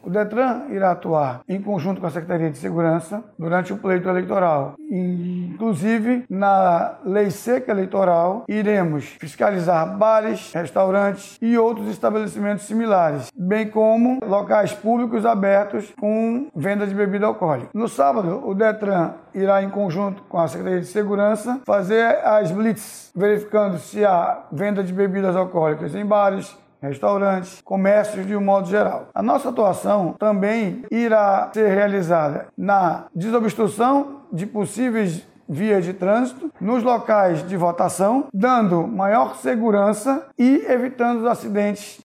O Detran irá atuar em conjunto com a Secretaria de Segurança durante o pleito eleitoral. Inclusive, na Lei Seca Eleitoral, iremos fiscalizar bares, restaurantes e outros estabelecimentos similares, bem como locais públicos abertos com venda de bebida alcoólica. No sábado, o Detran irá, em conjunto com a Secretaria de Segurança, fazer as blitz, verificando se há venda de bebidas alcoólicas em bares, restaurantes, comércios de um modo geral. A nossa atuação também irá ser realizada na desobstrução de possíveis vias de trânsito, nos locais de votação, dando maior segurança e evitando os acidentes